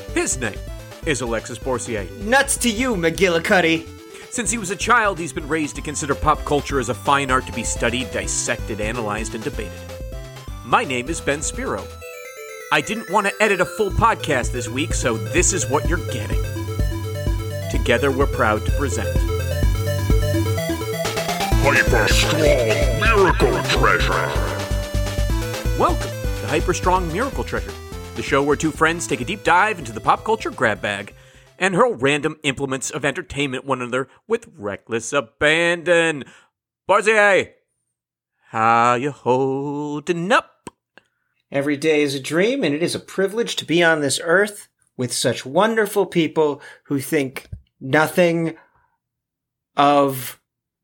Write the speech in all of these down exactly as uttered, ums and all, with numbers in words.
His name is Alexis Boursier. Nuts to you, McGillicuddy. Since he was a child, he's been raised to consider pop culture as a fine art to be studied, dissected, analyzed, and debated. My name is Ben Spiro. I didn't want to edit a full podcast this week, so this is what you're getting. Together, we're proud to present Hyper Strong Miracle Treasure. Welcome to Hyper Strong Miracle Treasure, the show where two friends take a deep dive into the pop culture grab bag and hurl random implements of entertainment at one another with reckless abandon. Boursier, how you holding up? Every day is a dream, and it is a privilege to be on this earth with such wonderful people who think nothing of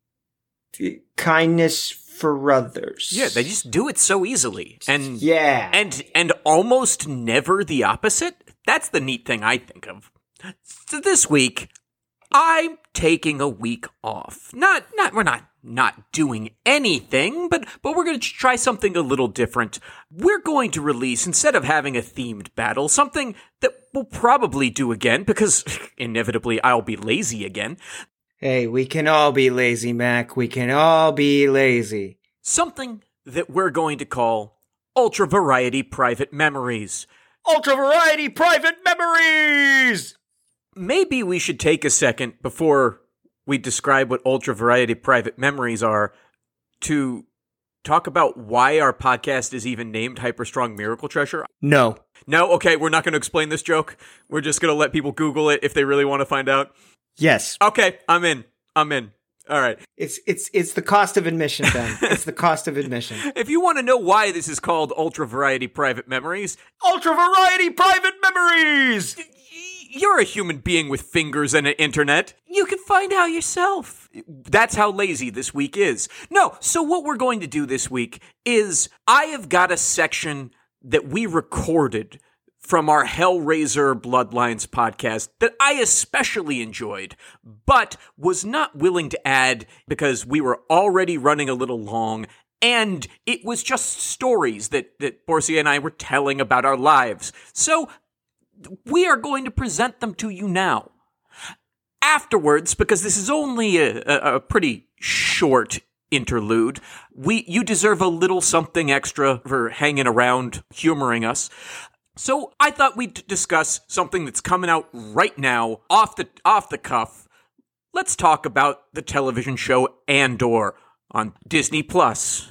kindness for others. Yeah, they just do it so easily. And yeah. And and almost never the opposite. That's the neat thing I think of. So this week, I'm taking a week off. Not not we're not not doing anything, but but we're going to try something a little different. We're going to release, instead of having a themed battle, something that we'll probably do again because inevitably I'll be lazy again. Hey, we can all be lazy, Mac. We can all be lazy. Something that we're going to call Ultra Variety Private Memories. Ultra Variety Private Memories! Maybe we should take a second before we describe what Ultra Variety Private Memories are to talk about why our podcast is even named Hyper Strong Miracle Treasure. No. No? Okay, we're not going to explain this joke. We're just going to let people Google it if they really want to find out. Yes. Okay, I'm in. I'm in. All right. It's it's it's the cost of admission, Ben. It's the cost of admission. If you want to know why this is called Ultra Variety Private Memories, Ultra Variety Private Memories! You're a human being with fingers and an internet. You can find out yourself. That's how lazy this week is. No, so what we're going to do this week is I have got a section that we recorded from our Hellraiser Bloodlines podcast that I especially enjoyed, but was not willing to add because we were already running a little long, and it was just stories that, that Boursier and I were telling about our lives. So we are going to present them to you now. Afterwards, because this is only a, a, a pretty short interlude, we you deserve a little something extra for hanging around, humoring us. So I thought we'd discuss something that's coming out right now, off the off the cuff. Let's talk about the television show Andor on Disney Plus.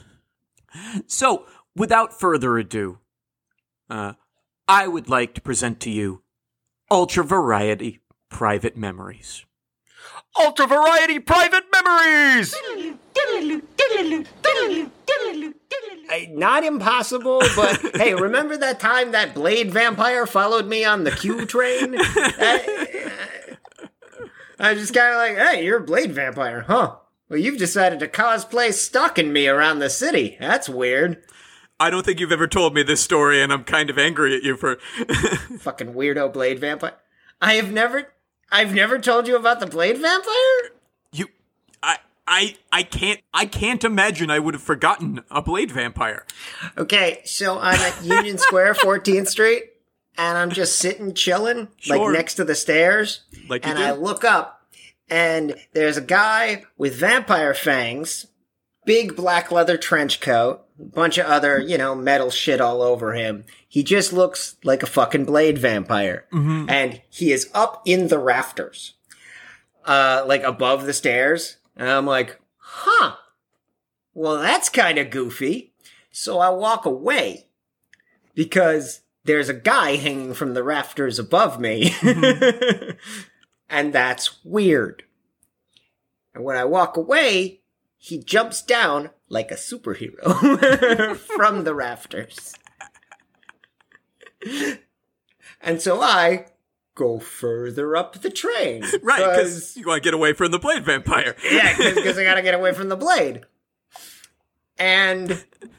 So, without further ado, uh, I would like to present to you Ultra Variety Private Memories. Ultra Variety Private Memories! I, not impossible, but hey, remember that time that Blade vampire followed me on the Q train? That, I was just kind of like, hey, you're a Blade vampire, huh? Well, you've decided to cosplay stalking me around the city. That's weird. I don't think you've ever told me this story, and I'm kind of angry at you for... Fucking weirdo Blade vampire. I have never... I've never told you about the Blade vampire? You... I... I I can't I can't imagine I would have forgotten a Blade vampire. Okay, so I'm at Union Square, fourteenth Street, and I'm just sitting chilling, Sure. like next to the stairs. Like you and do. I look up, and there's a guy with vampire fangs, big black leather trench coat, a bunch of other, you know, metal shit all over him. He just looks like a fucking Blade vampire. Mm-hmm. And he is up in the rafters, uh, like above the stairs. And I'm like, huh, well, that's kind of goofy. So I walk away because there's a guy hanging from the rafters above me. Mm-hmm. And that's weird. And when I walk away, he jumps down like a superhero from the rafters. And so I go further up the train. Right, because you want to get away from the Blade vampire. Yeah, because I got to get away from the Blade. And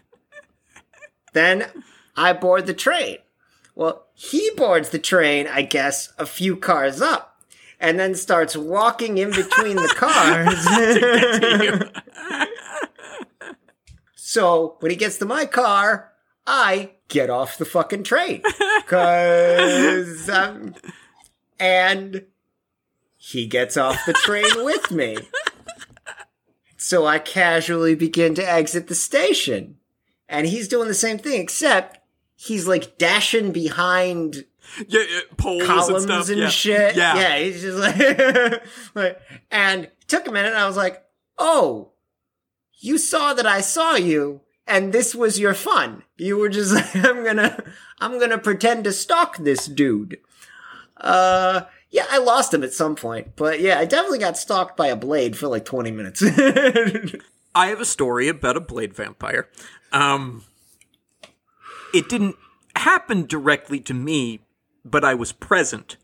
then I board the train. Well, he boards the train, I guess, a few cars up, and then starts walking in between the cars. So when he gets to my car, I get off the fucking train. Cause, um, and he gets off the train with me. So I casually begin to exit the station. And he's doing the same thing, except he's like dashing behind yeah, yeah, poles columns and, stuff. and yeah. shit. Yeah. yeah, he's just like, like, and it took a minute and I was like, oh, you saw that I saw you. And this was your fun. You were just like, I'm gonna, I'm gonna pretend to stalk this dude. Uh, yeah, I lost him at some point, but yeah, I definitely got stalked by a blade for like twenty minutes. I have a story about a blade vampire. Um, it didn't happen directly to me, but I was present.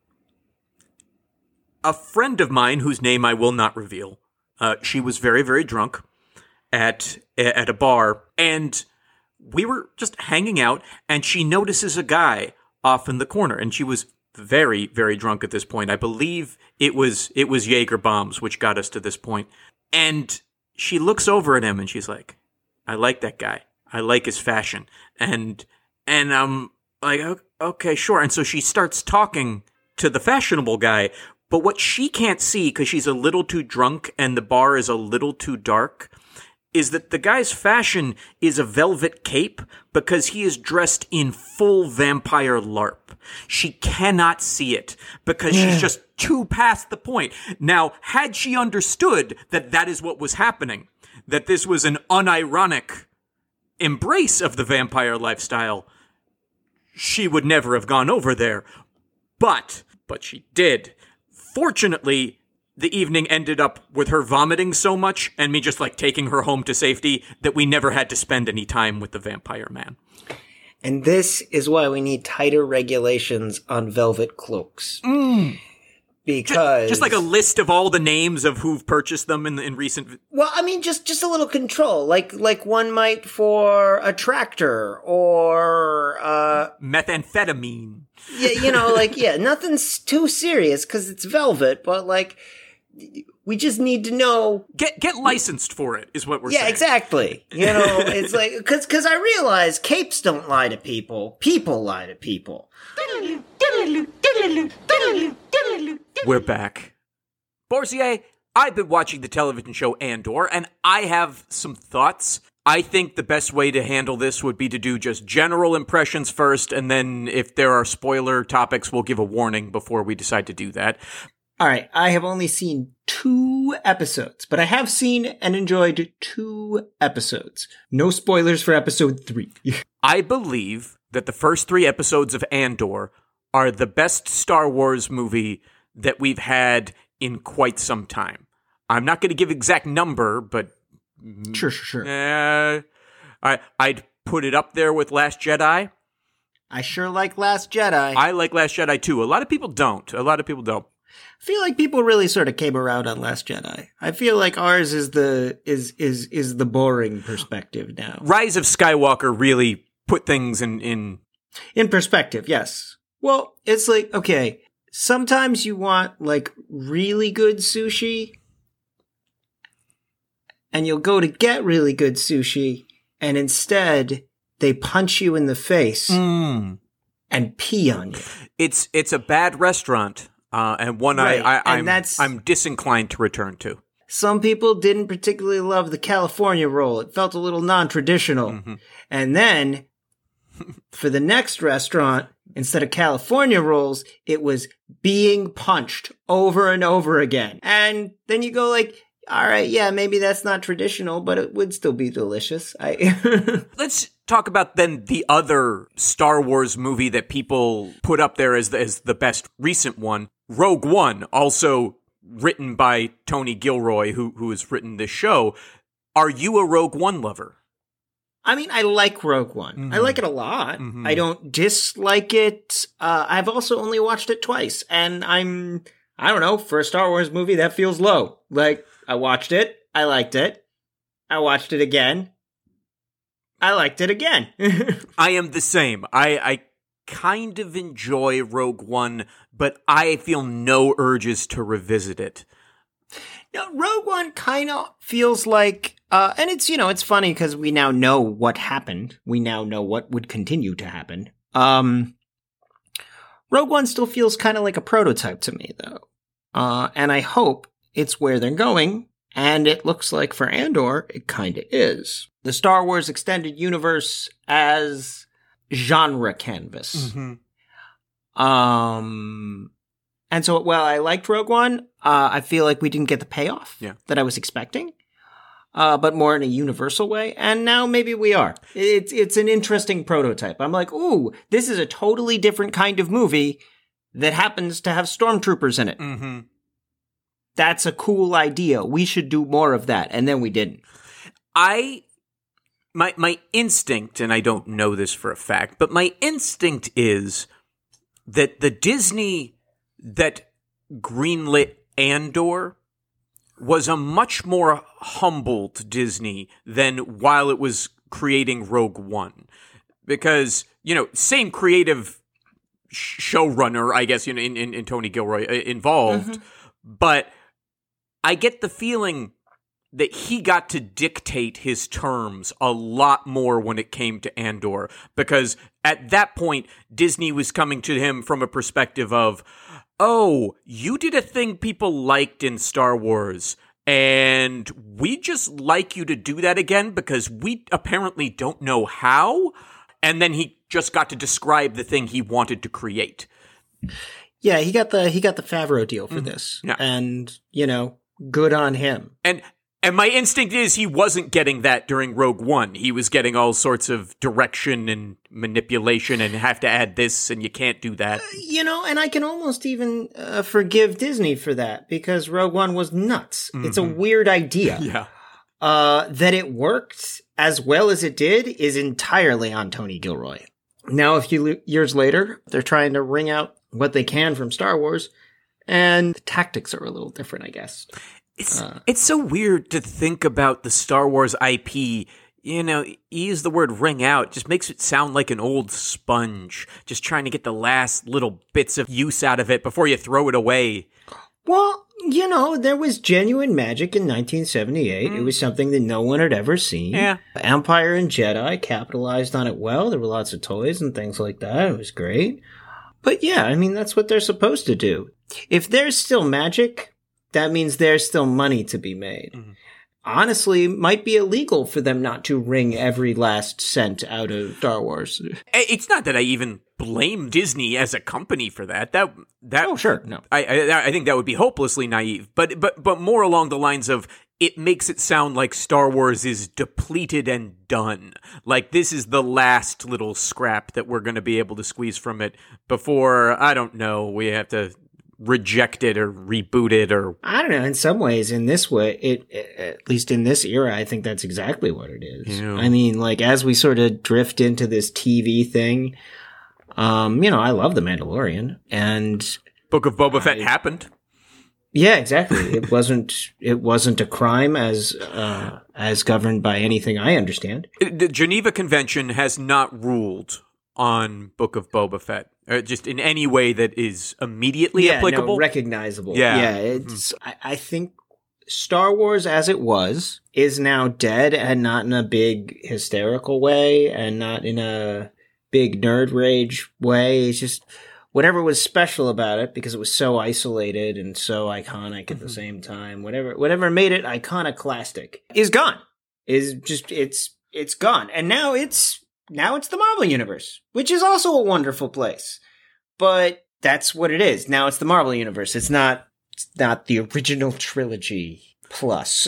A friend of mine, whose name I will not reveal, uh, she was very, very drunk. At at a bar, and we were just hanging out, and she notices a guy off in the corner, and she was very, very drunk at this point. I believe it was it was Jaeger bombs which got us to this point. And she looks over at him, and she's like, "I like that guy. I like his fashion." And and I'm like, "Okay, sure." And so she starts talking to the fashionable guy, but what she can't see, because she's a little too drunk and the bar is a little too dark, is that the guy's fashion is a velvet cape because he is dressed in full vampire LARP. She cannot see it because she's just too past the point. Now, had she understood that that is what was happening, that this was an unironic embrace of the vampire lifestyle, she would never have gone over there. But, but she did. Fortunately, the evening ended up with her vomiting so much and me just like taking her home to safety that we never had to spend any time with the vampire man. And this is why we need tighter regulations on velvet cloaks. Mm. Because... Just, just like a list of all the names of who've purchased them in, in recent... Well, I mean, just, just a little control. Like, like one might for a tractor or, uh... methamphetamine. Yeah, you know, like, yeah, nothing's too serious because it's velvet, but like... We just need to know. Get get licensed for it, is what we're yeah, saying. Yeah, exactly. You know, it's like, because because I realize capes don't lie to people. People lie to people. We're back. Borzier, I've been watching the television show Andor, and I have some thoughts. I think the best way to handle this would be to do just general impressions first, and then if there are spoiler topics, we'll give a warning before we decide to do that. All right, I have only seen two episodes, but I have seen and enjoyed two episodes. No spoilers for episode three. I believe that the first three episodes of Andor are the best Star Wars movie that we've had in quite some time. I'm not going to give exact number, but... Sure, sure, sure. Uh, I, I'd put it up there with Last Jedi. I sure like Last Jedi. I like Last Jedi, too. A lot of people don't. A lot of people don't. I feel like people really sort of came around on Last Jedi. I feel like ours is the is is is the boring perspective now. Rise of Skywalker really put things in in in perspective. Yes. Well, it's like, okay, sometimes you want like really good sushi, and you'll go to get really good sushi, and instead they punch you in the face mm. and pee on you. It's it's a bad restaurant. Uh, and one right. I, I, and I'm, that's, I'm disinclined to return to. Some people didn't particularly love the California roll. It felt a little non-traditional. Mm-hmm. And then, for the next restaurant, instead of California rolls, it was being punched over and over again. And then you go like, all right, yeah, maybe that's not traditional, but it would still be delicious. I Let's talk about then the other Star Wars movie that people put up there as the, as the best recent one, Rogue One, also written by Tony Gilroy, who who has written this show. Are you a Rogue One lover? I mean, I like Rogue One. Mm-hmm. I like it a lot. Mm-hmm. I don't dislike it. Uh, I've also only watched it twice, and I'm, I don't know, for a Star Wars movie, that feels low. Like, I watched it. I liked it. I watched it again. I liked it again. I am the same. I, I kind of enjoy Rogue One, but I feel no urges to revisit it. Now, Rogue One kind of feels like, Uh, and it's, you know, it's funny because we now know what happened. We now know what would continue to happen. Um, Rogue One still feels kind of like a prototype to me, though. Uh, and I hope it's where they're going. And it looks like for Andor, it kind of is. The Star Wars Extended Universe as genre canvas. Mm-hmm. Um, and so, well, I liked Rogue One. Uh, I feel like we didn't get the payoff yeah. that I was expecting. Uh, but more in a universal way. And now maybe we are. It's it's an interesting prototype. I'm like, ooh, this is a totally different kind of movie that happens to have stormtroopers in it. Mm-hmm. That's a cool idea. We should do more of that. And then we didn't. I, my my instinct, and I don't know this for a fact, but my instinct is that the Disney that greenlit Andor was a much more humbled Disney than while it was creating Rogue One. Because, you know, same creative showrunner, I guess, you know, in, in, in Tony Gilroy uh, involved, mm-hmm. but I get the feeling that he got to dictate his terms a lot more when it came to Andor, because at that point, Disney was coming to him from a perspective of, oh, you did a thing people liked in Star Wars, and we just like you to do that again because we apparently don't know how. And then he just got to describe the thing he wanted to create. Yeah, he got the he got the Favreau deal for mm-hmm. this. Yeah. And, you know, good on him. And And my instinct is he wasn't getting that during Rogue One. He was getting all sorts of direction and manipulation and have to add this and you can't do that. Uh, you know, and I can almost even uh, forgive Disney for that because Rogue One was nuts. Mm-hmm. It's a weird idea. Yeah. Uh, that it worked as well as it did is entirely on Tony Gilroy. Now, a few l- years later, they're trying to wring out what they can from Star Wars, and the tactics are a little different, I guess. It's uh, it's so weird to think about the Star Wars I P. You know, you use the word wring out, just makes it sound like an old sponge, just trying to get the last little bits of use out of it before you throw it away. Well, you know, there was genuine magic in nineteen seventy-eight. Mm. It was something that no one had ever seen. Yeah. Empire and Jedi capitalized on it well. There were lots of toys and things like that. It was great. But yeah, I mean, that's what they're supposed to do. If there's still magic, that means there's still money to be made. Mm-hmm. Honestly, might be illegal for them not to wring every last cent out of Star Wars. It's not that I even blame Disney as a company for that. That that oh sure, no, I I, I think that would be hopelessly naive. But but but more along the lines of it makes it sound like Star Wars is depleted and done. Like this is the last little scrap that we're going to be able to squeeze from it before, I don't know, we have to reject it or reboot it or I don't know. In some ways, in this way, it, it at least in this era, I think that's exactly what it is. Yeah. I mean, like as we sort of drift into this T V thing, um, you know, I love The Mandalorian and Book of Boba Fett I, happened. Yeah, exactly. It wasn't it wasn't a crime as uh, as governed by anything I understand. The Geneva Convention has not ruled on Book of Boba Fett, or just in any way that is immediately yeah, applicable, no, recognizable. Yeah, yeah. It's. Mm-hmm. I, I think Star Wars, as it was, is now dead, and not in a big hysterical way, and not in a big nerd rage way. It's just whatever was special about it, because it was so isolated and so iconic at mm-hmm. the same time. Whatever, whatever made it iconoclastic is gone. Is just it's it's gone, and now it's. Now it's the Marvel Universe, which is also a wonderful place. But that's what it is. Now it's the Marvel Universe. It's not it's not the original trilogy plus.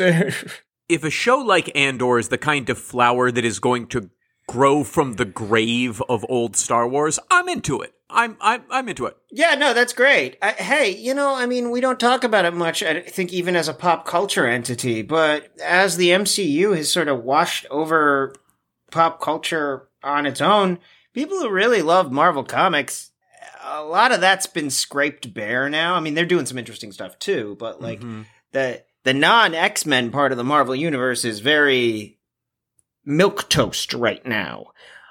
If a show like Andor is the kind of flower that is going to grow from the grave of old Star Wars, I'm into it. I'm I'm I'm into it. Yeah, no, that's great. I, hey, you know, I mean, we don't talk about it much, I think, even as a pop culture entity. But as the M C U has sort of washed over pop culture on its own, people who really love Marvel Comics, a lot of that's been scraped bare now. I mean, they're doing some interesting stuff too, but like mm-hmm. the the non-X-Men part of the Marvel Universe is very milquetoast right now.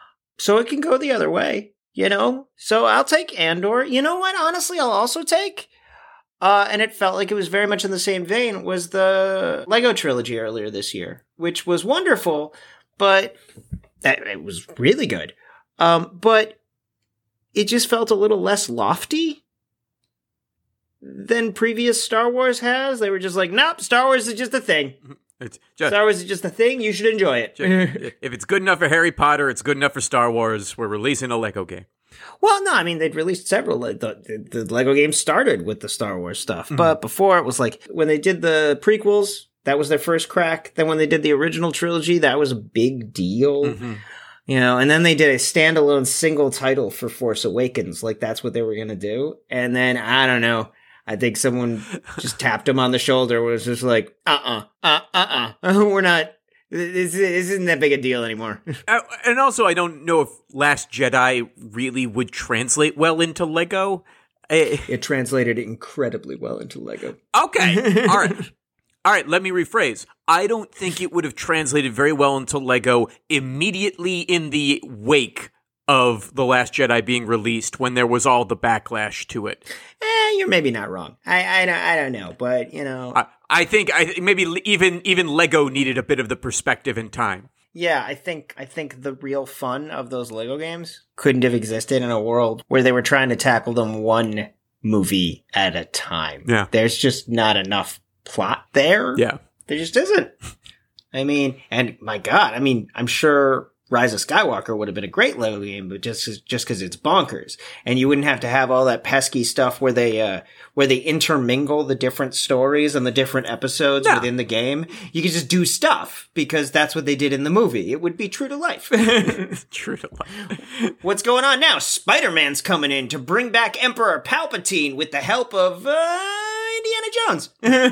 So it can go the other way, you know? So I'll take Andor. You know what? Honestly, I'll also take Uh, and it felt like it was very much in the same vein was the Lego trilogy earlier this year, which was wonderful, but that, it was really good. Um, but it just felt a little less lofty than previous Star Wars has. They were just like, nope, Star Wars is just a thing. It's just, Star Wars is just a thing. You should enjoy it. just, if it's good enough for Harry Potter, it's good enough for Star Wars. We're releasing a Lego game. Well, no, I mean, they'd released several. The, the, the Lego games started with the Star Wars stuff. Mm-hmm. But before, it was like, when they did the prequels, that was their first crack. Then when they did the original trilogy, that was a big deal. Mm-hmm. You know, and then they did a standalone single title for Force Awakens. Like, that's what they were going to do. And then, I don't know, I think someone just tapped him on the shoulder, was just like, uh-uh, uh, uh-uh, we're not, this, this isn't that big a deal anymore. uh, and also, I don't know if Last Jedi really would translate well into Lego. Uh, it translated incredibly well into Lego. Okay, all right. All right, let me rephrase. I don't think it would have translated very well into Lego immediately in the wake of The Last Jedi being released, when there was all the backlash to it. Eh, you're maybe not wrong. I I don't, I don't know, but, you know. I, I think I maybe even even Lego needed a bit of the perspective and time. Yeah, I think I think the real fun of those Lego games couldn't have existed in a world where they were trying to tackle them one movie at a time. Yeah. There's just not enough plot there. Yeah. There just isn't. I mean, and my God, I mean, I'm sure Rise of Skywalker would have been a great Lego game, but just just because it's bonkers, and you wouldn't have to have all that pesky stuff where they uh, where they intermingle the different stories and the different episodes no. within the game. You could just do stuff because that's what they did in the movie. It would be true to life. True to life. What's going on now? Spider-Man's coming in to bring back Emperor Palpatine with the help of uh, Indiana Jones.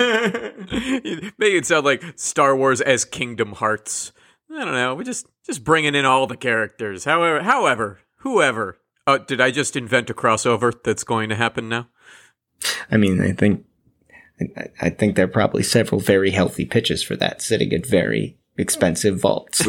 Make it sound like Star Wars as Kingdom Hearts. I don't know. We're just just bringing in all the characters. However, however, whoever. Uh, did I just invent a crossover that's going to happen now? I mean, I think I, I think there are probably several very healthy pitches for that, sitting at very expensive vaults.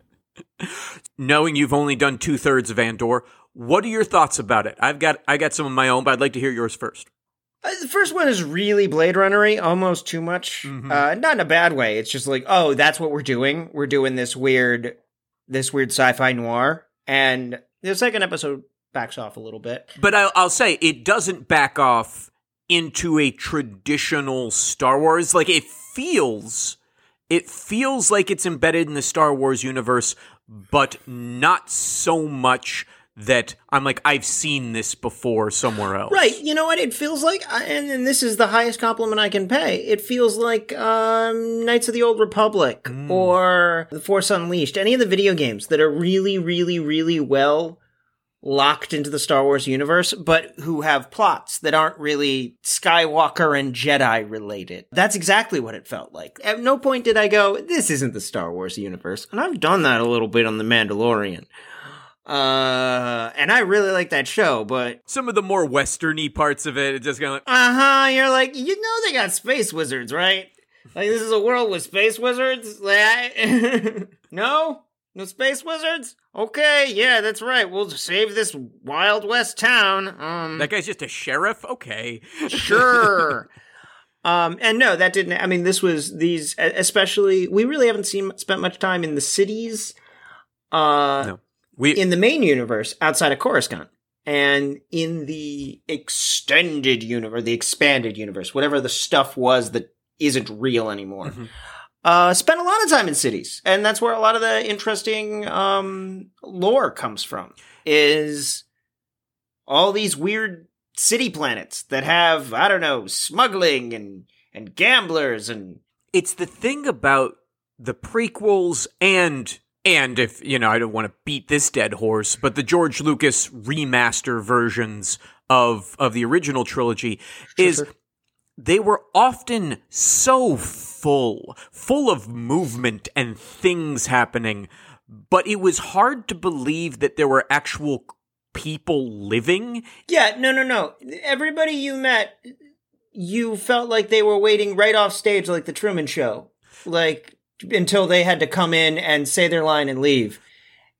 Knowing you've only done two thirds of Andor, what are your thoughts about it? I've got I got some of my own, but I'd like to hear yours first. Uh, the first one is really Blade Runner-y, almost too much. Mm-hmm. Uh, not in a bad way. It's just like, oh, that's what we're doing. We're doing this weird, this weird sci-fi noir. And the second episode backs off a little bit. But I'll, I'll say it doesn't back off into a traditional Star Wars. Like it feels, it feels like it's embedded in the Star Wars universe, but not so much that I'm like, I've seen this before somewhere else. Right. You know what? It feels like, and, and this is the highest compliment I can pay, it feels like um, Knights of the Old Republic mm. or The Force Unleashed, any of the video games that are really, really, really well locked into the Star Wars universe, but who have plots that aren't really Skywalker and Jedi related. That's exactly what it felt like. At no point did I go, this isn't the Star Wars universe. And I've done that a little bit on The Mandalorian. Uh, and I really like that show, but some of the more westerny parts of it, it's just kind of like, uh-huh, you're like, you know they got space wizards, right? Like, this is a world with space wizards? Like, I- no? No space wizards? Okay, yeah, that's right. We'll save this Wild West town. Um, that guy's just a sheriff? Okay. Sure. Um, and no, that didn't, I mean, this was these, especially, we really haven't seen, spent much time in the cities. Uh, no. We, in the main universe outside of Coruscant, and in the extended universe, the expanded universe, whatever the stuff was that isn't real anymore, mm-hmm. uh, spent a lot of time in cities. And that's where a lot of the interesting um, lore comes from, is all these weird city planets that have, I don't know, smuggling and, and gamblers. And it's the thing about the prequels and... And if, you know, I don't want to beat this dead horse, but the George Lucas remaster versions of of the original trilogy sure, is sure. They were often so full, full of movement and things happening, but it was hard to believe that there were actual people living. Yeah, no, no, no. Everybody you met, you felt like they were waiting right off stage like the Truman Show. Like... until they had to come in and say their line and leave.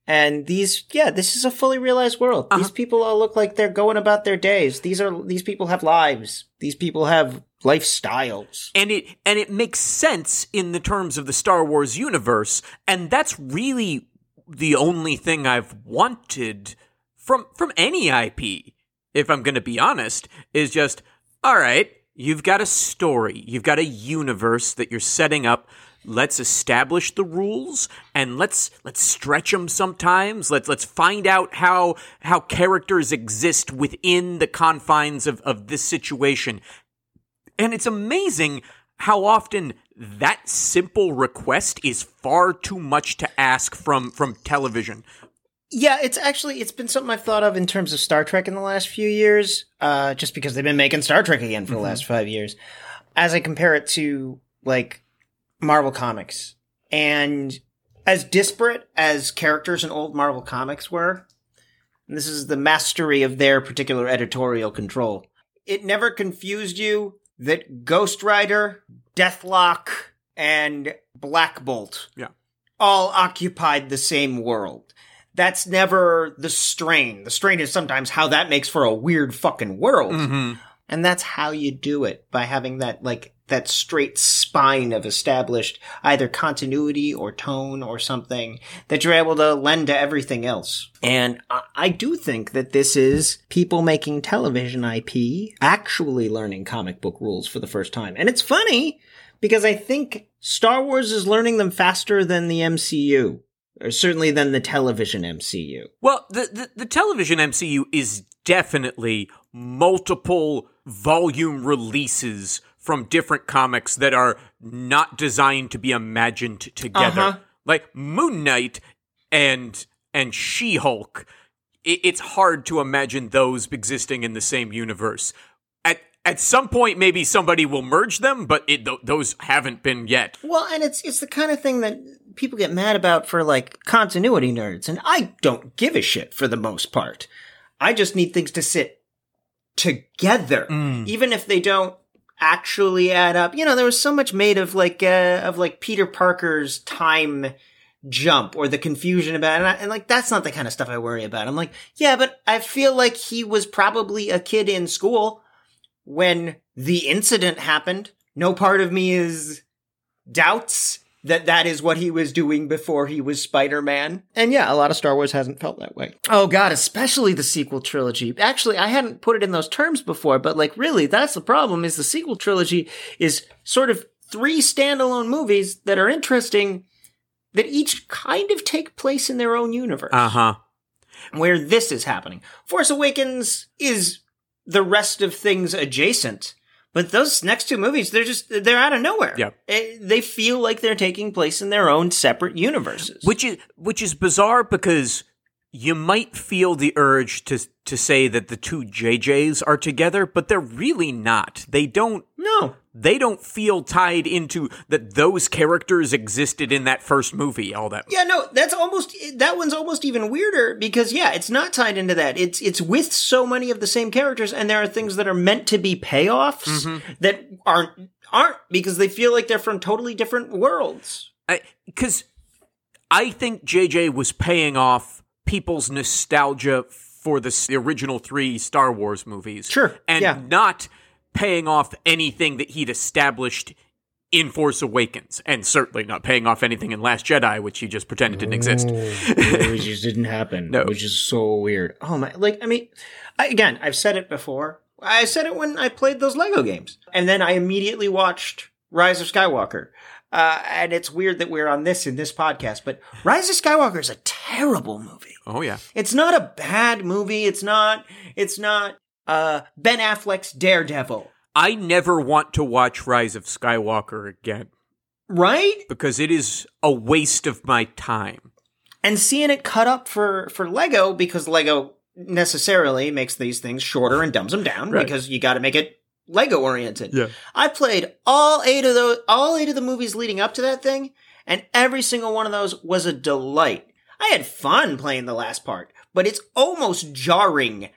And these, yeah, this is a fully realized world. Uh-huh. These people all look like they're going about their days. These are, these people have lives. These people have lifestyles. And it and it makes sense in the terms of the Star Wars universe, and that's really the only thing I've wanted from from any I P, if I'm going to be honest, is just, all right, you've got a story, you've got a universe that you're setting up. Let's establish the rules and let's let's stretch them sometimes. Let's let's find out how how characters exist within the confines of, of this situation. And it's amazing how often that simple request is far too much to ask from from television. Yeah, it's actually, it's been something I've thought of in terms of Star Trek in the last few years, uh, just because they've been making Star Trek again for the mm-hmm. last five years. As I compare it to, like, Marvel Comics. And as disparate as characters in old Marvel Comics were, and this is the mastery of their particular editorial control, it never confused you that Ghost Rider, Deathlock, and Black Bolt yeah. all occupied the same world. That's never the strain. The strain is sometimes how that makes for a weird fucking world. Mm-hmm. And that's how you do it, by having that, like, that straight spine of established either continuity or tone or something that you're able to lend to everything else. And I, I do think that this is people making television I P actually learning comic book rules for the first time. And it's funny because I think Star Wars is learning them faster than the M C U. Or certainly than the television M C U. Well, the, the, the television M C U is definitely multiple volume releases from different comics that are not designed to be imagined together. Uh-huh. Like Moon Knight and and She-Hulk, it, it's hard to imagine those existing in the same universe. At at some point, maybe somebody will merge them, but it, th- those haven't been yet. Well, and it's it's the kind of thing that people get mad about for, like, continuity nerds, and I don't give a shit for the most part. I just need things to sit together, mm. even if they don't actually add up. You know, there was so much made of, like, uh, of, like, Peter Parker's time jump or the confusion about it, and, I, and, like, that's not the kind of stuff I worry about. I'm like, yeah, but I feel like he was probably a kid in school when the incident happened. No part of me is doubts that that is what he was doing before he was Spider-Man. And yeah, a lot of Star Wars hasn't felt that way. Oh god, especially the sequel trilogy. Actually, I hadn't put it in those terms before, but, like, really, that's the problem, is the sequel trilogy is sort of three standalone movies that are interesting, that each kind of take place in their own universe. Uh-huh. Where this is happening. Force Awakens is the rest of things adjacent. But those next two movies, they're just, they're out of nowhere. Yeah. They feel like they're taking place in their own separate universes. Which is, which is bizarre because you might feel the urge to, to say that the two J Js are together, but they're really not. They don't. No. They don't feel tied into that those characters existed in that first movie all that. Yeah, no, that's almost, that one's almost even weirder because, yeah, it's not tied into that. It's it's with so many of the same characters, and there are things that are meant to be payoffs mm-hmm. that aren't, aren't because they feel like they're from totally different worlds. Because I, I think J J was paying off people's nostalgia for the, the original three Star Wars movies. Sure, and yeah. not paying off anything that he'd established in Force Awakens, and certainly not paying off anything in Last Jedi, which he just pretended didn't exist. It just didn't happen, no. Which is so weird. Oh my, like, I mean, I, again, I've said it before. I said it when I played those Lego games. And then I immediately watched Rise of Skywalker. Uh, and it's weird that we're on this in this podcast, but Rise of Skywalker is a terrible movie. Oh, yeah. It's not a bad movie. It's not, it's not, Uh, Ben Affleck's Daredevil. I never want to watch Rise of Skywalker again. Right? Because it is a waste of my time. And seeing it cut up for, for Lego, because Lego necessarily makes these things shorter and dumbs them down, right. Because you gotta make it Lego-oriented. Yeah. I played all eight of those, all eight of the movies leading up to that thing, and every single one of those was a delight. I had fun playing the last part, but it's almost jarring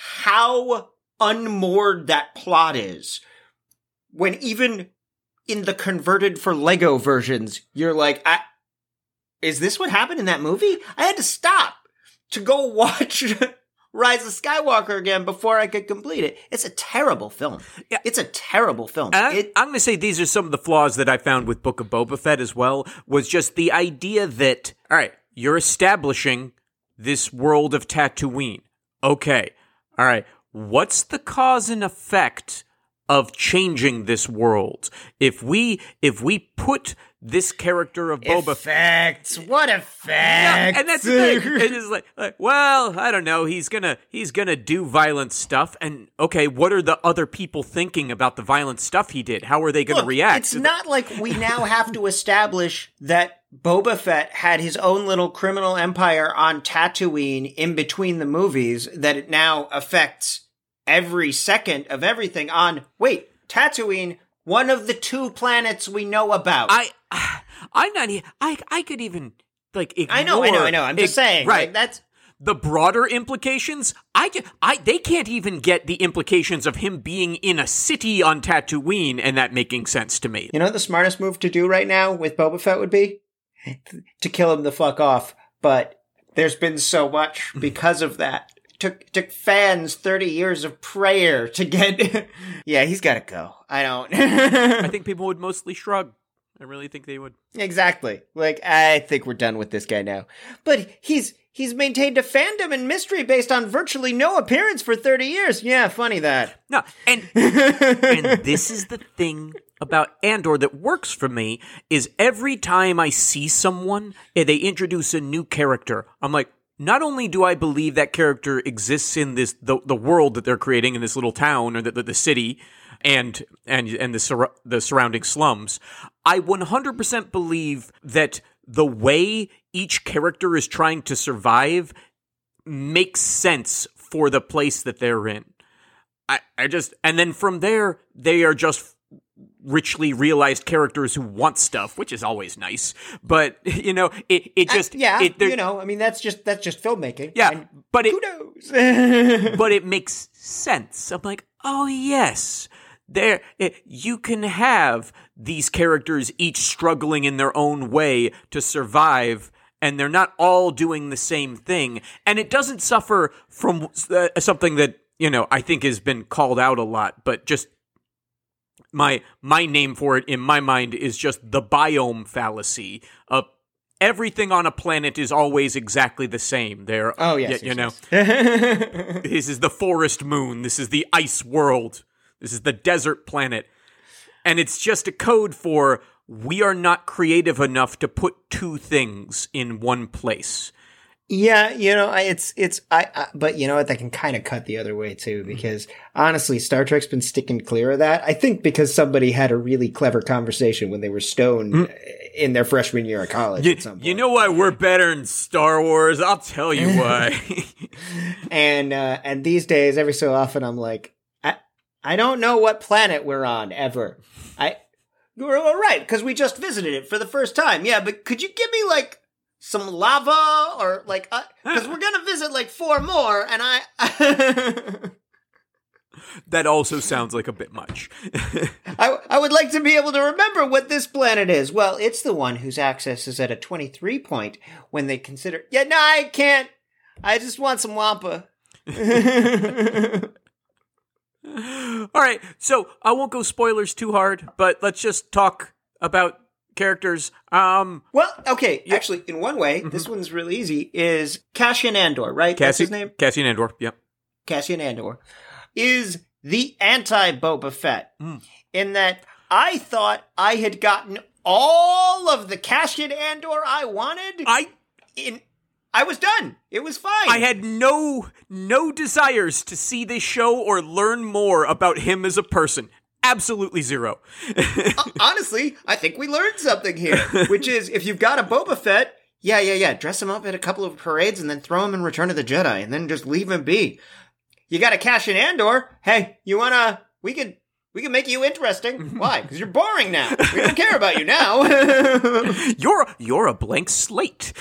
how unmoored that plot is. When even in the converted for Lego versions, you're like, I, is this what happened in that movie? I had to stop to go watch Rise of Skywalker again before I could complete it. It's a terrible film. Yeah. It's a terrible film. I, It, I'm going to say these are some of the flaws that I found with Book of Boba Fett as well, was just the idea that, all right, you're establishing this world of Tatooine. Okay, all right, what's the cause and effect of changing this world? If we if we put this character of Boba effects. What effects? Yeah, and that's the thing. It's just like, like, well, I don't know. He's gonna he's gonna do violent stuff, and okay, what are the other people thinking about the violent stuff he did? How are they gonna Look, react? It's not like we now have to establish that Boba Fett had his own little criminal empire on Tatooine in between the movies, that it now affects every second of everything on, wait, Tatooine, one of the two planets we know about. I, I'm not. e- I I could even like ignore. I know, I know, I know. I'm just ig- saying, right? like, that's the broader implications. I, ju- I they can't even get the implications of him being in a city on Tatooine and that making sense to me. You know what the smartest move to do right now with Boba Fett would be? To kill him the fuck off. But there's been so much because of that. Took took fans thirty years of prayer to get... yeah, he's gotta go. I don't... I think people would mostly shrug. I really think they would. Exactly. Like, I think we're done with this guy now. But he's he's maintained a fandom and mystery based on virtually no appearance for thirty years. Yeah, funny that. No, and and this is the thing about Andor that works for me, is every time I see someone and they introduce a new character, I'm like, not only do I believe that character exists in this the, the world that they're creating in this little town or the, the, the city and and and the sur- the surrounding slums, I one hundred percent believe that the way each character is trying to survive makes sense for the place that they're in. I, I just and then from there they are just richly realized characters who want stuff, which is always nice. But you know, it it just uh, yeah, it, you know, I mean that's just that's just filmmaking. Yeah, and but it kudos. but it makes sense. I'm like, oh yes, there it, you can have these characters each struggling in their own way to survive, and they're not all doing the same thing, and it doesn't suffer from uh, something that, you know, I think has been called out a lot, but just my my name for it in my mind is just the biome fallacy. Uh, everything on a planet is always exactly the same. There, oh yes, y- you yes, know, yes. this is the forest moon. This is the ice world. This is the desert planet, and it's just a code for we are not creative enough to put two things in one place. Yeah, you know, I- it's it's I, I but you know what, that can kind of cut the other way too, because honestly, Star Trek's been sticking clear of that. I think because somebody had a really clever conversation when they were stoned mm. in their freshman year of college. You, at some point. You know why we're better in Star Wars? I'll tell you why. and uh, and these days, every so often, I'm like, I I don't know what planet we're on ever. I we're all right because we just visited it for the first time. Yeah, but could you give me like some lava or like, because uh, we're going to visit like four more and I... That also sounds like a bit much. I, I would like to be able to remember what this planet is. Well, it's the one whose access is at a twenty-three point when they consider... Yeah, no, I can't. I just want some Wampa. All right, so I won't go spoilers too hard, but let's just talk about characters. Um, well, okay, yeah. Actually, in one way, mm-hmm. this one's really easy, is Cassian Andor, right? Cassi- That's his name? Cassian Andor, yep. Cassian Andor is the anti-Boba Fett, mm. in that I thought I had gotten all of the Cassian Andor I wanted. I... in. I was done. It was fine. I had no no desires to see this show or learn more about him as a person. Absolutely zero. uh, honestly, I think we learned something here, which is if you've got a Boba Fett, yeah, yeah, yeah, dress him up at a couple of parades and then throw him in Return of the Jedi and then just leave him be. You got a Cassian Andor. Hey, you wanna? We could. We can make you interesting. Why? Because you're boring now. We don't care about you now. you're you're a blank slate.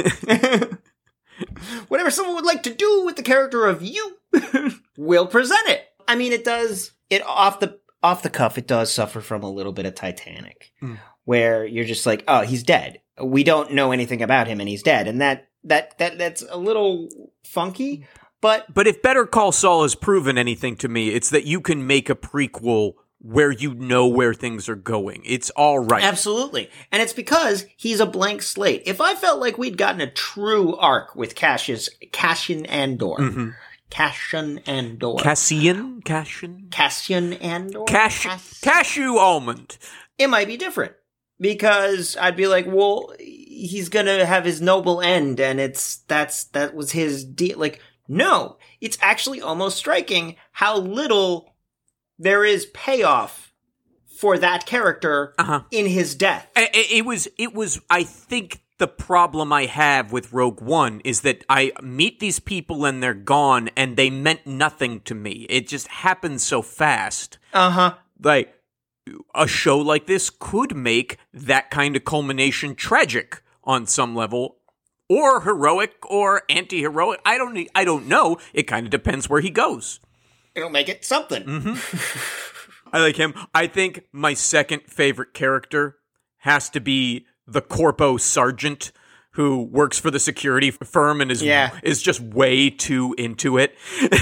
Whatever someone would like to do with the character of you, we'll present it. I mean, it does it off the off the cuff. It does suffer from a little bit of Titanic, mm. where you're just like, oh, he's dead. we don't know anything about him and he's dead. And that, that, that, that's a little funky, but... But if Better Call Saul has proven anything to me, it's that you can make a prequel where you know where things are going. It's all right. Absolutely. And it's because he's a blank slate. If I felt like we'd gotten a true arc with Cassius, Cassian Andor, Mm-hmm. Cassian Andor. Cassian? Cassian? Cassian Andor? Cash- Cass- cashew almond. It might be different. Because I'd be like, well, he's gonna have his noble end, and it's, that's, that was his deal. Like, no. It's actually almost striking how little there is payoff for that character uh-huh. in his death. It, it was, it was, I think the problem I have with Rogue One is that I meet these people and they're gone and they meant nothing to me. It just happens so fast. Uh-huh. Like, a show like this could make that kind of culmination tragic on some level, or heroic, or anti-heroic. I don't, I don't know. It kind of depends where he goes. It'll make it something. Mm-hmm. I like him. I think my second favorite character has to be the Corpo Sergeant who works for the security firm and is yeah. is just way too into it.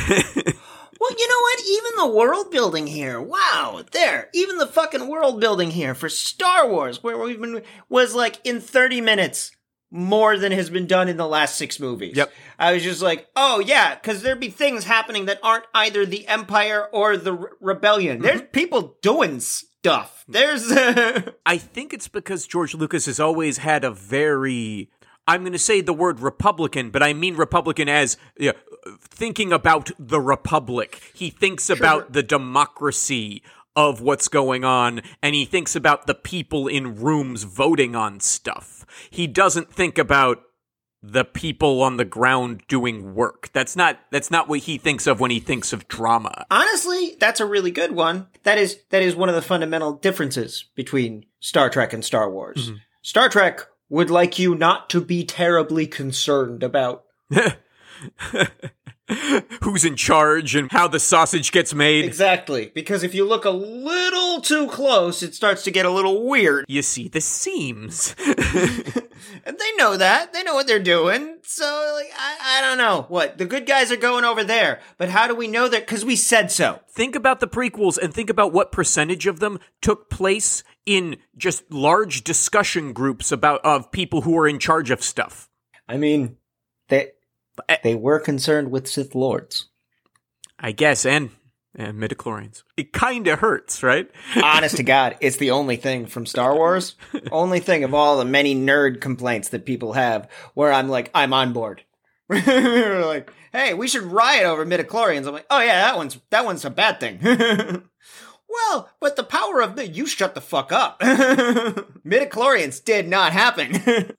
Well, you know what? Even the world building here, wow, there. Even the fucking world building here for Star Wars, where we've been, was like in thirty minutes more than has been done in the last six movies. Yep. I was just like, oh yeah, because there'd be things happening that aren't either the Empire or the Re- Rebellion. Mm-hmm. There's people doing stuff. There's. I think it's because George Lucas has always had a very, I'm going to say the word Republican, but I mean Republican as you know, thinking about the Republic. He thinks Sure. about the democracy of what's going on, and he thinks about the people in rooms voting on stuff. He doesn't think about the people on the ground doing work. That's not that's not what he thinks of when he thinks of drama. Honestly, that's a really good one. That is that is one of the fundamental differences between Star Trek and Star Wars. Mm-hmm. Star Trek would like you not to be terribly concerned about who's in charge and how the sausage gets made. Exactly. Because if you look a little too close, it starts to get a little weird. You see the seams. And they know that. They know what they're doing. So, like, I, I don't know. What? The good guys are going over there. But how do we know that? Because we said so. Think about the prequels and think about what percentage of them took place in just large discussion groups about of people who are in charge of stuff. I mean, they... They were concerned with Sith Lords. I guess, and, and midichlorians. It kind of hurts, right? Honest to God, it's the only thing from Star Wars, only thing of all the many nerd complaints that people have, where I'm like, I'm on board. Like, hey, we should riot over midichlorians. I'm like, oh yeah, that one's that one's a bad thing. Well, but the power of the you shut the fuck up. Midichlorians did not happen.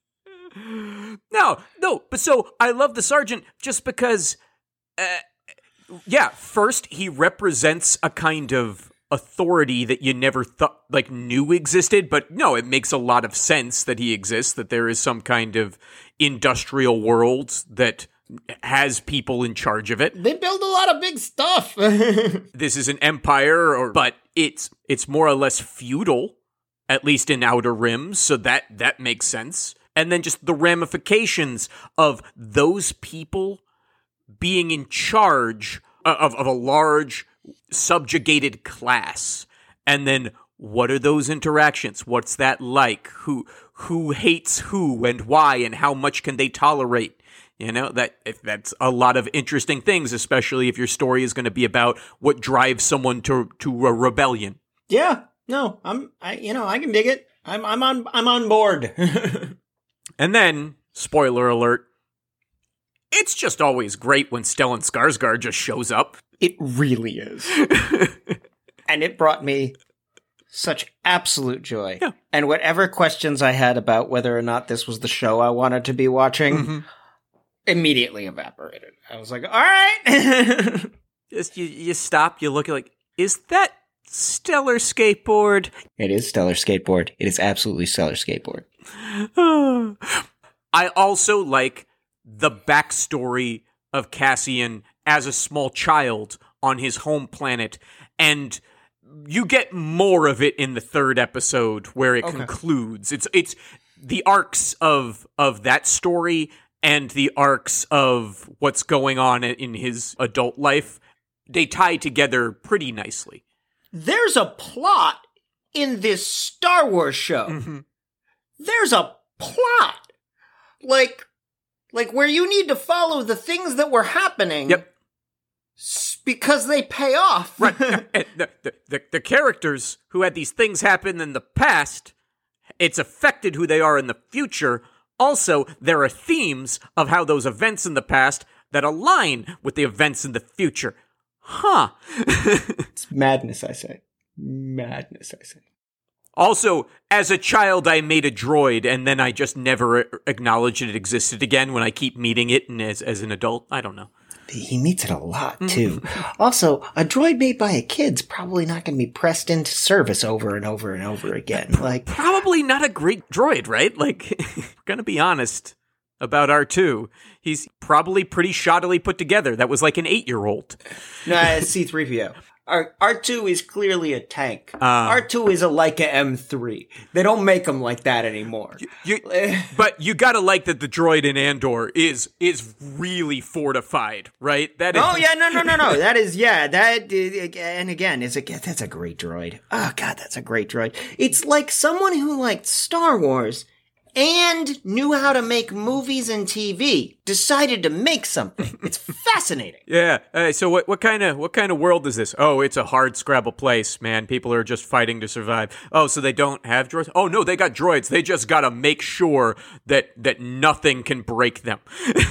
No, no, but so I love the Sergeant just because, uh, yeah, first he represents a kind of authority that you never thought, like, knew existed, but no, it makes a lot of sense that he exists, that there is some kind of industrial world that has people in charge of it. They build a lot of big stuff. This is an empire, or but it's it's more or less feudal, at least in Outer Rim, so that that makes sense. And then just the ramifications of those people being in charge of, of a large subjugated class. And then what are those interactions? What's that like? Who who hates who and why and how much can they tolerate? You know, that if that's a lot of interesting things, especially if your story is going to be about what drives someone to to a rebellion. Yeah, no, I'm I you know, I can dig it. I'm I'm on I'm on board. And then, spoiler alert, it's just always great when Stellan Skarsgård just shows up. It really is. And it brought me such absolute joy. Yeah. And whatever questions I had about whether or not this was the show I wanted to be watching, mm-hmm. immediately evaporated. I was like, all right. Just you, you stop, you look like, is that Stellar Skateboard? It is Stellar Skateboard. It is absolutely Stellar Skateboard. I also like the backstory of Cassian as a small child on his home planet, and you get more of it in the third episode where it okay. concludes. It's it's the arcs of of that story and the arcs of what's going on in his adult life, they tie together pretty nicely. There's a plot in this Star Wars show. Mm-hmm. There's a plot. Like, like where you need to follow the things that were happening. Yep. S- because they pay off. Right. the, the, the, the characters who had these things happen in the past, it's affected who they are in the future. Also, there are themes of how those events in the past that align with the events in the future. Huh. It's madness, I say. Madness, I say. Also, as a child, I made a droid, and then I just never acknowledged it existed again when I keep meeting it, and as, as an adult, I don't know. He meets it a lot, too. Also, a droid made by a kid's probably not going to be pressed into service over and over and over again. Like, probably not a great droid, right? Like, we're going to be honest about R two. He's probably pretty shoddily put together. That was like an eight-year-old. No, it's C three P O. R- R2 is clearly a tank. Uh, R two is a Leica M three. They don't make them like that anymore. You, but you gotta like that the droid in Andor is is really fortified, right? That is- oh yeah, no, no, no, no. That is yeah. That and again, is a that's a great droid. Oh god, that's a great droid. It's like someone who liked Star Wars and knew how to make movies and T V decided to make something. It's fascinating. Yeah. Uh, so what what kind of what kind of world is this? Oh, it's a hard Scrabble place, man. People are just fighting to survive. Oh, so they don't have droids? Oh no, they got droids. They just got to make sure that that nothing can break them.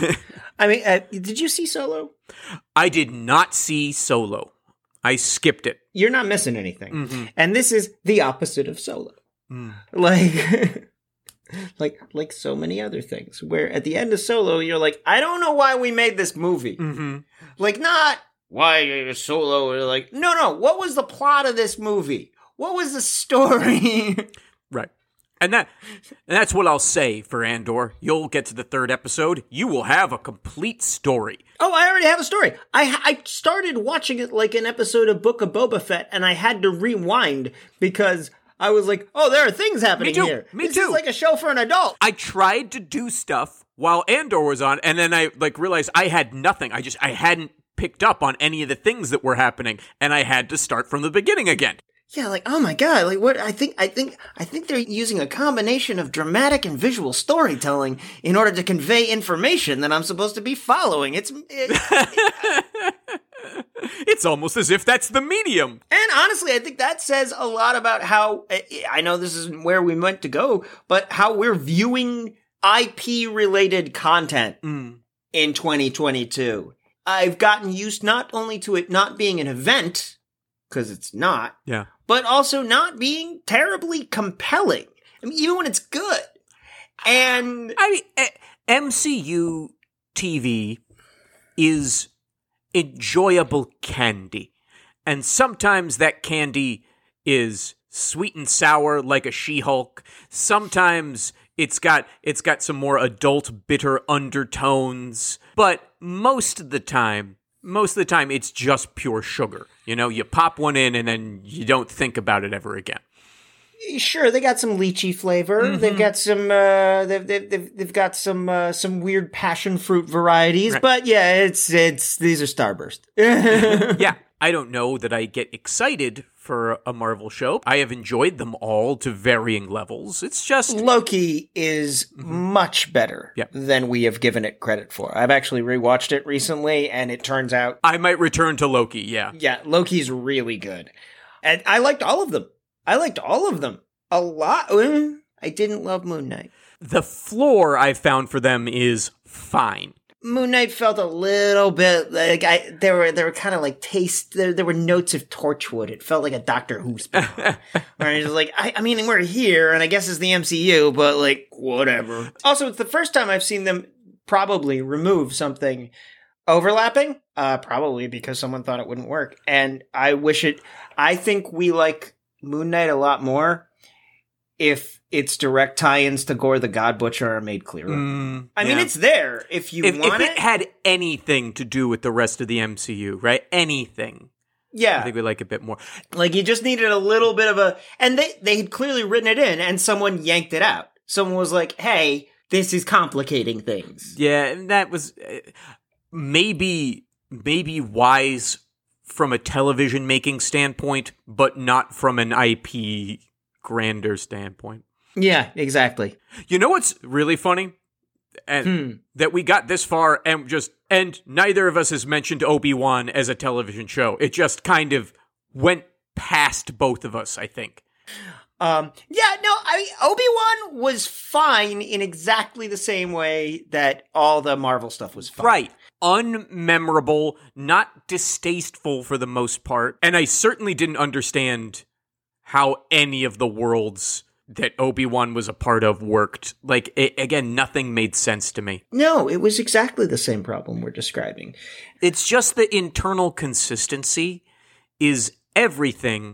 I mean, uh, did you see Solo? I did not see Solo. I skipped it. You're not missing anything. Mm-hmm. And this is the opposite of Solo. Mm. Like Like like so many other things, where at the end of Solo, you're like, I don't know why we made this movie. Mm-hmm. Like, not, why is Solo? Or like, no, no, what was the plot of this movie? What was the story? Right. And that and that's what I'll say for Andor. You'll get to the third episode. You will have a complete story. Oh, I already have a story. I I started watching it like an episode of Book of Boba Fett, and I had to rewind because I was like, oh, there are things happening Me too. here. Me this too. is like a show for an adult. I tried to do stuff while Andor was on, and then I like realized I had nothing. I just I hadn't picked up on any of the things that were happening, and I had to start from the beginning again. Yeah, like, oh my god, like what, I think, I think, I think they're using a combination of dramatic and visual storytelling in order to convey information that I'm supposed to be following. It's, it, It's almost as if that's the medium. and honestly, I think that says a lot about how, I know this isn't where we meant to go, but how we're viewing I P-related content Mm. in twenty twenty-two. I've gotten used not only to it not being an event, because it's not, Yeah. but also not being terribly compelling. I mean, even when it's good. And I mean, eh, M C U T V is enjoyable candy. And sometimes that candy is sweet and sour like a She-Hulk. Sometimes it's got it's got some more adult bitter undertones. But most of the time, most of the time it's just pure sugar. You know, you pop one in and then you don't think about it ever again. sure, they got some lychee flavor. Mm-hmm. They've got some. Uh, they've, they've they've they've got some uh, some weird passion fruit varieties. Right. But yeah, it's it's these are Starburst. Yeah, I don't know that I get excited for a Marvel show. I have enjoyed them all to varying levels. It's just Loki is much better Yep. than we have given it credit for. I've actually rewatched it recently, and it turns out, I might return to Loki, yeah. yeah, Loki's really good. And I liked all of them. I liked all of them a lot. Mm, I didn't love Moon Knight. The floor I found for them is fine. Moon Knight felt a little bit like I. There were there were kind of like taste. There, there were notes of Torchwood. It felt like a Doctor Who spin. Where I was like, I, I mean, we're here, and I guess it's the M C U, but like whatever. Also, it's the first time I've seen them probably remove something overlapping. Uh, probably because someone thought it wouldn't work, and I wish it. I think we like Moon Knight a lot more if its direct tie-ins to Gore the God Butcher are made clearer. Mm, I mean, yeah. it's there if you If, want if it. it had anything to do with the rest of the M C U, right? Anything. I Yeah, think we like a bit more. like you just needed a little bit of a, and they they had clearly written it in, and someone yanked it out. someone was like, hey, this is complicating things. Yeah, and that was uh, maybe maybe wise from a television making standpoint, but not from an I P grander standpoint. Yeah, exactly. You know what's really funny? And Hmm. that we got this far and just and neither of us has mentioned Obi-Wan as a television show. It just kind of went past both of us, I think. Um, yeah, no, I Obi-Wan was fine in exactly the same way that all the Marvel stuff was fine. Right. Unmemorable, not distasteful for the most part. And I certainly didn't understand how any of the worlds that Obi-Wan was a part of worked. Like, it, again, nothing made sense to me. No, it was exactly the same problem we're describing. It's just the internal consistency is everything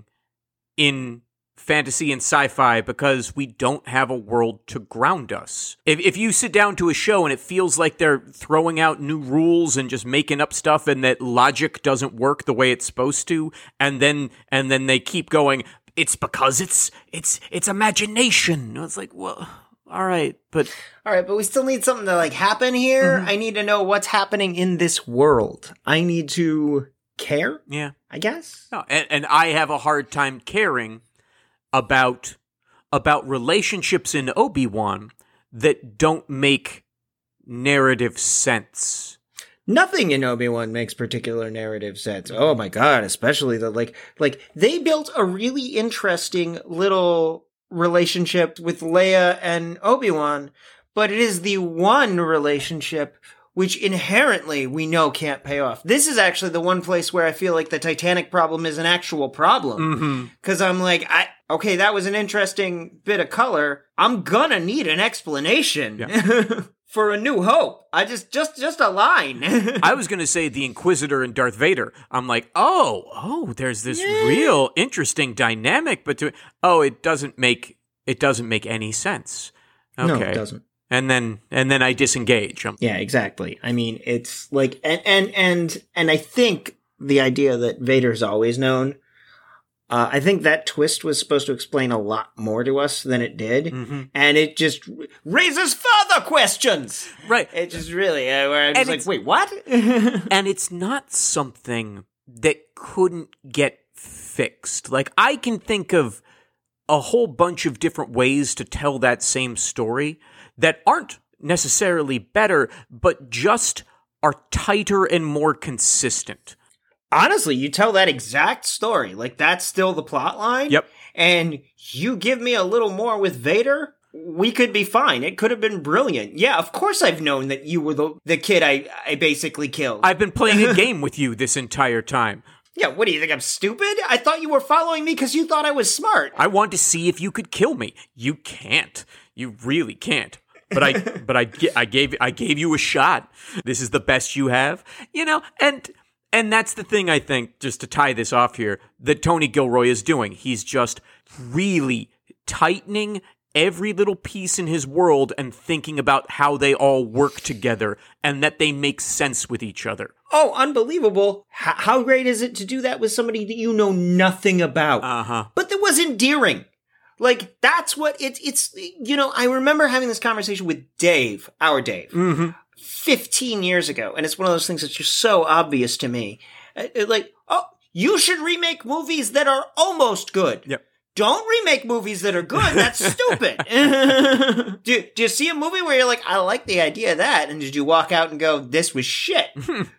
in fantasy and sci-fi because we don't have a world to ground us. If if you sit down to a show and it feels like they're throwing out new rules and just making up stuff and that logic doesn't work the way it's supposed to, and then and then they keep going, it's because it's it's it's imagination. It's like, well, all right, but All right, but we still need something to like happen here. Mm-hmm. I need to know what's happening in this world. I need to care, yeah. I guess. No, and, and I have a hard time caring about about relationships in Obi-Wan that don't make narrative sense. Nothing in Obi-Wan makes particular narrative sense. Oh my god, especially the like like they built a really interesting little relationship with Leia and Obi-Wan, but it is the one relationship which inherently we know can't pay off. This is actually the one place where I feel like the Titanic problem is an actual problem. Because I'm like, I okay, that was an interesting bit of color. I'm gonna need an explanation Yeah. for A New Hope. I just, just, just a line. I was going to say the Inquisitor and Darth Vader. I'm like, oh, oh, there's this Yeah. real interesting dynamic between. Oh, it doesn't make it doesn't make any sense. Okay. No, it doesn't. And then and then I disengage. I'm, Yeah, exactly. I mean, it's like, and, and, and, and I think the idea that Vader's always known, uh, I think that twist was supposed to explain a lot more to us than it did. Mm-hmm. And it just raises further questions. Right. It just really, uh, where I'm And just like, it's- wait, what? And it's not something that couldn't get fixed. Like, I can think of a whole bunch of different ways to tell that same story that aren't necessarily better, but just are tighter and more consistent. Honestly, you tell that exact story. Like, that's still the plot line. Yep. And you give me a little more with Vader, we could be fine. It could have been brilliant. Yeah, of course I've known that you were the, the kid I, I basically killed. I've been playing a game with you this entire time. Yeah, what do you think, I'm stupid? I thought you were following me because you thought I was smart. I wanted to see if you could kill me. You can't. You really can't. But I, but I, gi- I gave, I gave you a shot. This is the best you have, you know. And and that's the thing I think, just to tie this off here, that Tony Gilroy is doing. He's just really tightening every little piece in his world and thinking about how they all work together and that they make sense with each other. Oh, unbelievable. H- how great is it to do that with somebody that you know nothing about? Uh huh. But that was endearing. Like, that's what it's, it's, you know, I remember having this conversation with Dave, our Dave, Mm-hmm. fifteen years ago. And it's one of those things that's just so obvious to me. Uh, uh, Like, oh, you should remake movies that are almost good. Yep. Don't remake movies that are good. That's stupid. do, do you see a movie where you're like, I like the idea of that? And did you walk out and go, this was shit?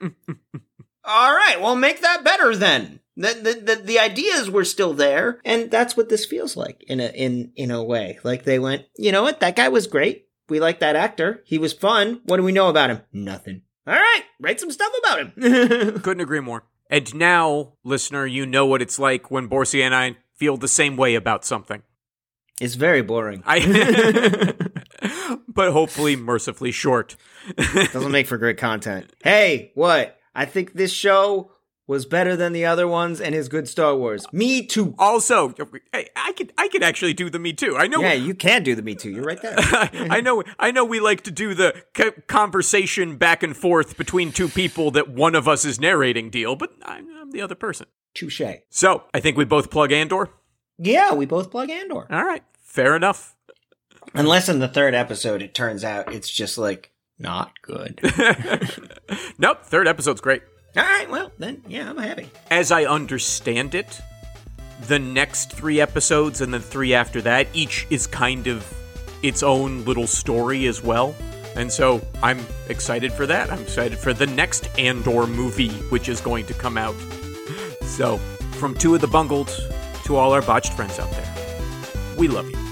All right, well, make that better then. The, the, the, the ideas were still there. And that's what this feels like in a, in, in a way. Like they went, you know what? That guy was great. We like that actor. He was fun. What do we know about him? Nothing. All right, write some stuff about him. Couldn't agree more. And now, listener, you know what it's like when Borsia and I feel the same way about something. It's very boring. I, but hopefully mercifully short. Doesn't make for great content. Hey, what? I think this show was better than the other ones and is good Star Wars. Me too. Also, hey, I could I could actually do the Me Too. I know. Yeah, you can do the Me Too. You're right there. I know. I know. We like to do the co- conversation back and forth between two people that one of us is narrating deal, but I'm, I'm the other person. Touche. So I think we both plug Andor. Yeah, we both plug Andor. All right, fair enough. Unless in the third episode it turns out it's just, like, not good. Nope, third episode's great. All right, well, then, yeah, I'm happy. As I understand it, the next three episodes and the three after that, each is kind of its own little story as well. And so I'm excited for that. I'm excited for the next Andor movie, which is going to come out. So, from two of the bungled to all our botched friends out there, we love you.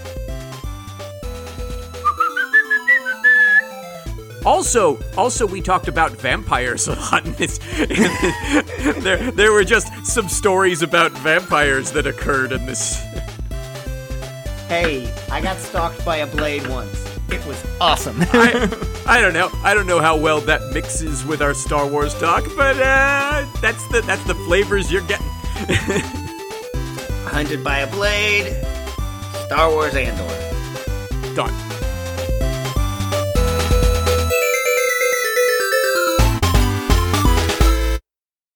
Also, also, we talked about vampires a lot in this. there, there were just some stories about vampires that occurred in this. Hey, I got stalked by a blade once. It was awesome. I, I don't know. I don't know how well that mixes with our Star Wars talk, but uh, that's the that's the flavors you're getting. Hunted by a blade. Star Wars Andor. Done.